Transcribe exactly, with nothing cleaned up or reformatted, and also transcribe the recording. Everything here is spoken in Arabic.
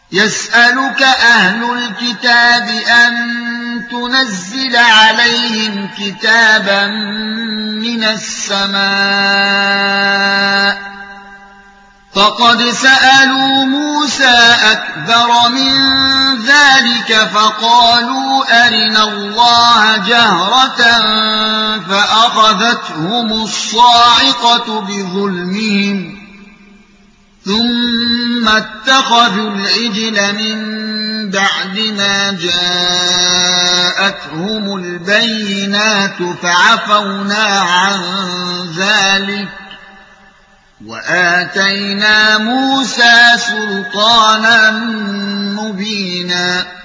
يسألك أهل الكتاب أن تنزل عليهم كتابا من السماء فقد سألوا موسى أكبر من ذلك فقالوا أرنا الله جهرة فأخذتهم الصاعقة بظلمهم ثم اتخذوا العجل من بعد ما جاءتهم البينات فعفونا عن ذلك وآتينا موسى سلطانا مبينا